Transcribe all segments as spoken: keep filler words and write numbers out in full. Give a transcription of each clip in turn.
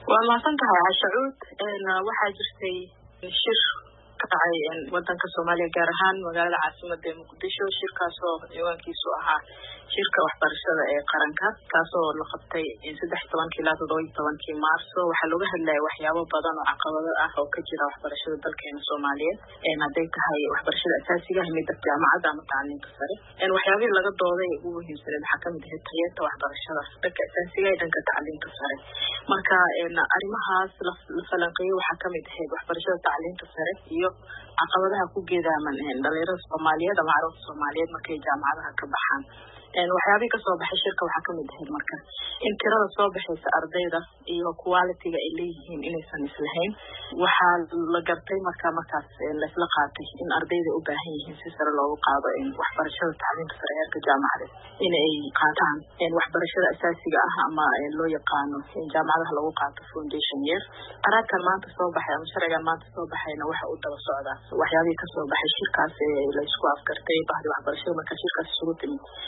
والله سنتها عشعود إن واحد جرتي شر قطعي إن ودن كسوماليا جارهان وقال العاصمة مقدشو شركة سو يوان كيسوها شركة وحبرشة قرنكا كاسو لقبتي إن سدح طبعا كلا تضوي طبعا كي مارسو وحلوها اللي وحيابو بدن وعقبات أخو كجرا وحبرشة دلكين الصومالية إن هديك هاي وحبرشة الأساسية هم الجامعة دام تعليم كسر إن وحيابي لقد ضوي هو يمثل الحكم ده التيات وحبرشة دك أساسية إذا كتعليم كسر مركا إن أرمها الفلنقية وحكم ده وحبرشة تعليم كسر يو عقباتها كوجدا من إن دليل الصومالية ده معروف الصومالية مكي جامعة كبحان إن وحيابي كصوب الشركة وحكم ده المركز إن كرر صوب حيث أرضية إيوه كواليتي إليهم إلى سنة الهين وحال لقرتي مركز مركز لفلقاتي إن أرضية أباهيهم سيسر الله قاضي إن وحبرشة التعليم كسرية كجامعة إن أي قاطعن إن وحبرشة أساسية أهم لو يقانو إن جامعة لو قاط فونديشن ير أراد كمان تصوب حيا مشارع كمان تصوب حيا نوح أودا وصعدا وحيابي كصوب الشركة لا يسقى أفكارتي بعد وحبرشة مركز شركة السعودية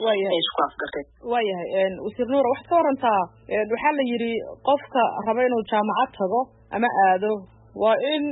waayahay een wasiir nuur wax ka warantaa waxa la yiri qofka raba inuu jaamacad tago ama aado waa in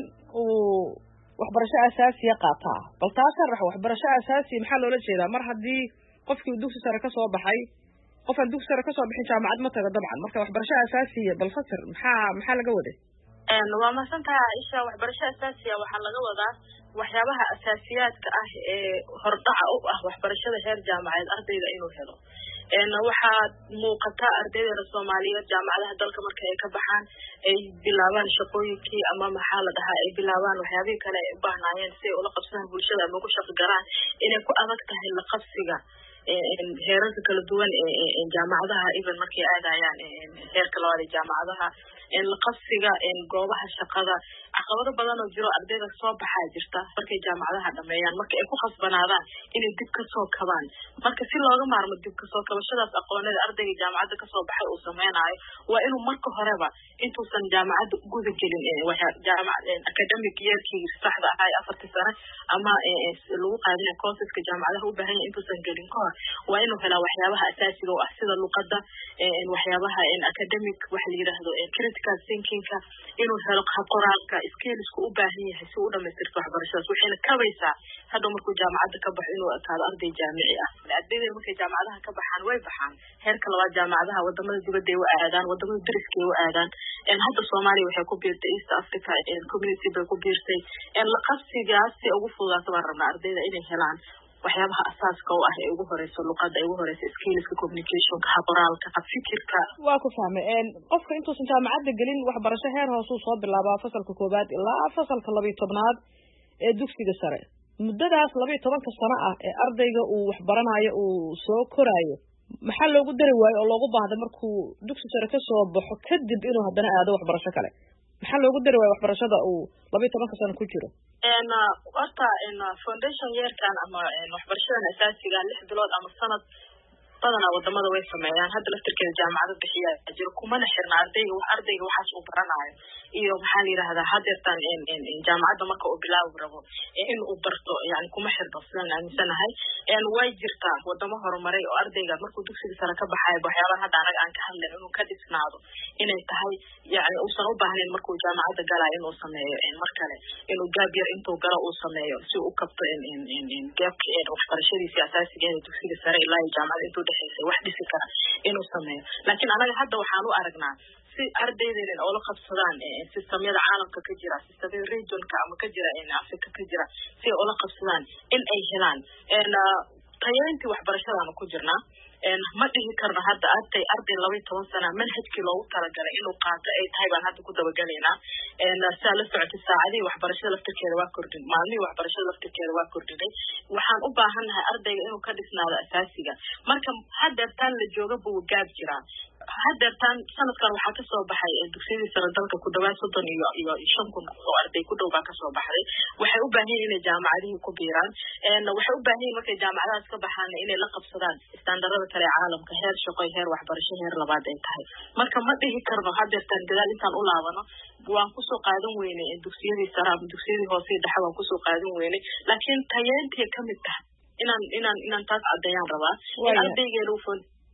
uu waxbarasho asaasi qaata bal taas sharax waxbarasho asaasi maxaa loola jeedaa mar hadii qofkii dugsi sare ka soo baxay qof aan dugsi sare ka soo bixin jaamacad ma tago dabcan marka waxbarasho asaasi bal fasir maxaa maxaa laga waday een waa ma santaa isha waxbarasho asaasi waxa laga wadaa waxyaabaha asaasiyaadka ah ee hordhaca u ah waxbarashada heer jaamacadeed ardayda inuu helo een waxa muuqata ardayda Soomaaliyeed jaamacadaha dalka marka ay ka baxaan ay bilaabaan shaqooyinkii ama maxaa la dhahaa ay bilaabaan waxyaabaha kale ee u baahnayeen si ay ula qabsadaan bulshada ama ku shaqo garaan inay ku adag tahay la qabsiga een heerarka kala duwan ee jaamacadaha even markay aadayaan heerka labaad ee jaamacadaha in la qabsiga in goobaha shaqada caqabado badan oo jiro ardayda soo baxay jirta markay jaamacadaha dhameeyaan marka ay ku khasbanaadaan inay dib ka soo kabaan marka si looga maarmo dib ka soo kabashadaas aqooneed ardayga jaamacadda ka soo baxay uu sameeyay waa inuu marka horeba intuusan jaamacadda guda gelin ee waxa jaamacad academic yearkii saxda ah afartii sano ama lagu qaadin courseska jaamacadaha u baahan intuusan gelin ka hor waa inuu helaa waxyaabaha asaasiga ah sida luqadda ee waxyaabaha in academic wax la yiraahdo critical thinking ka inuu helo qoraalka skills ku u baahan yahay si uu dhameystirto waxbarashadaas waxayna kabaysaa hadda markuu jaamacadda ka baxo inuu ataado arday jaamici ah ardayda markay jaamacadaha ka baxaan way baxaan heerka labaad jaamacadaha wadamada dibadda ay u aadaan wadamada dariska ay u aadaan in hadda Soomaaliya waxay ku biirtay East Africa in community bay ku biirtay in la qabsigaas si ugu fududaato baan rabnaa ardayda inay helaan waxyaabaha asaaska oo ah ee ugu horeyso luqadda ugu horeyso skillska communication ka qoraalka ka fikirka waa ku fahmay in qofka intuu san jaamacadda galin waxbarasho heer hoose soo bilaabaa fasalka koobaad ilaa fasalka laba iyo tobnaad ee dugsiga sare muddadaas laba iyo toban sano ah ee ardayga uu wax baranayo uu soo koraayo maxaa loogu dari waayo oo loogu baahday markuu dugsi sare ka soo baxo kadib inuu haddana aado waxbarasho kale maxaa loogu dari waayo waxbarashada uu laba iyo toban sano ku jiro een horta in foundation year kan ama waxbarashada asaasiga lix bilood ama sanad badana wadamada way sameeyaan hadda laftirkeeda jaamacadda bixiya jiro kuma xirna ardayga wax ardayga waxaas uu baranayo iyo maxaa la yiraahdaa hadeertan in in jaamacadda marka uu bilaabo rabo in uu barto yani kuma xirno sidaan aaminsanahay een way jirtaa wadamo horumaray oo ardayga markuu dugsiga sare ka baxay waxyaabaha hadda anaga aan ka hadlay inuu ka dhisnaado inay tahay yani uusan u baahnayn markuu jaamacadda galay inuu sameeyo in markale inuu gaab yar intuu galo uu sameeyo si uu kabto in in in gaabka ee waxbarashadiisa asaasiga ee dugsiga sare ilaa jaamacadda intuu dhaxeysay wax dhisi kara inuu sameeyo laakiin anaga hadda waxaan u aragnaa si ardaydeena oo la qabsadaan sistamyada caalamka ka jira sistamyada regionka ama ka jira in Afrika ka jira si oo la qabsadaan in ay helaan een tayayntii waxbarashada ku jirnaa een ma dhihi karno hadda arday arday laba iyo toban sano manhajkii loogu talagalay inuu qaato ay tahay baan hadda ku dabagaleynaa een saala socodka saacadii waxbarashada laftirkeeda waa kordhin maalmihii waxbarashada laftirkeeda waa kordhinay waxaan u baahanahay ardayga inuu ka dhisnaado asaasiga marka hadeertaan la jooga buu gaab jiraa hadeertaan sanadkan waxaa ka soo baxay dugsiyada sare dalka ku dhawaad soddon iyo iyo shan kun oo arday ku dhow baa ka soo baxay waxay u baahan yihiin inay jaamacadaha ku biiraan een waxay u baahan yihiin markay jaamacadahaas ka baxaan inay la qabsadaan standardada kale caalamka heer shaqo heer waxbarasho heer labaad ay tahay marka ma dhihi karno hadeertaan gadaal intaan u laabano waan ku soo qaadan weynay dugsiyadii sare ama dugsiyadii hoose dhexe waan ku soo qaadan weynay laakiin tayeyntii ka mid tahay inaan inaan inaan taas cadeeyaan rabaa ardaygeedu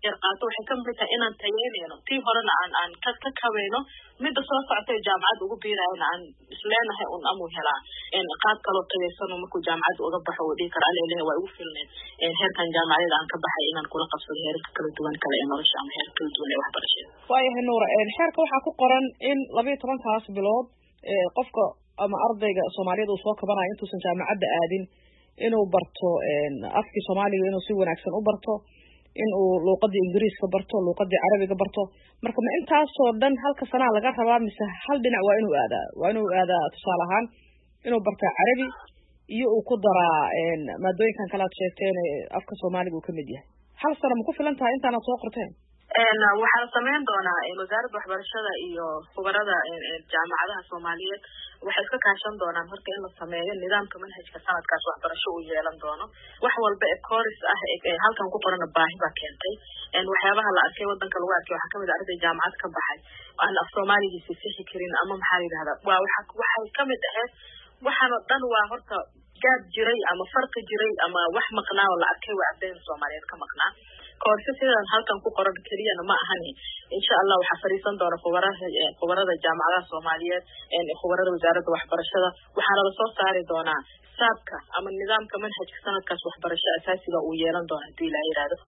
yar qaato waxay ka mid tahay inaan tayeynayno tii horena aan aan ka ka kabayno midda soo socotay jaamacad ugu biirayna aan isleenahay un amu helaa in qaab kaloo tayeysano markuu jaamacad uga baxo oo dhigi kara aleelehe waa ugu filneen heerkan jaamacadeeda aan ka baxay inaan kula qabsado heerka kala duwan kale ee nolosha ama heerka kala duwan ee waxbarashada. waayahay nuura xeerka waxaa ku qoran in labiyo tobankaas bilood qofka ama ardayga Soomaaliyeed uu soo kabanayo intuusan jaamacadda aadin inuu barto afkii Soomaaliga inuu si wanaagsan u barto inuu luqadda Ingiriiska barto luqadda Carabiga barto marka ma intaasoo dhan halka sana laga rabaa mise hal dhinac waa inuu aadaa waa inuu aadaa tusaale ahaan inuu barto Carabi iyo uu ku daraa maadooyinkan kala sheegteen afka Soomaaliga uu ka mid yahay hal sana ma ku filan tahay intaana soo qorteen waxaan sameyn doonaa wasaaradda waxbarashada iyo khubarada jaamacadaha Soomaaliyeed waxay ka kaashan doonaan horta in la sameeyo nidaamka manhajka sanadkaas waxbarasho uu yeelan doono wax walba ee course ah ee halkan ku qoran baahi baa keentay in waxyaabaha la arkay wadanka lagu arkay waxa kamid ah arday jaamacad ka baxay aan af Soomaaligiisa sixi karin ama maxaa la yiraahdaa waa waxa waxay kamid ahayd waxaan dhan waa horta gaab jiray ama farqi jiray ama wax maqnaa oo la arkay waa ardayda Soomaaliyeed ka maqnaa course sidan halkan ku qoran kaliya ma ahani insha Allah waxa fariisan doona khubarada khubarada jaamacadaha Soomaaliyeed ee khubarada wasaaradda waxbarashada waxaana la soo saari doonaa saabka ama nidaamka manhajka sanadkaas waxbarasho asaasiga uu yeelan doono hadii la yiraahdo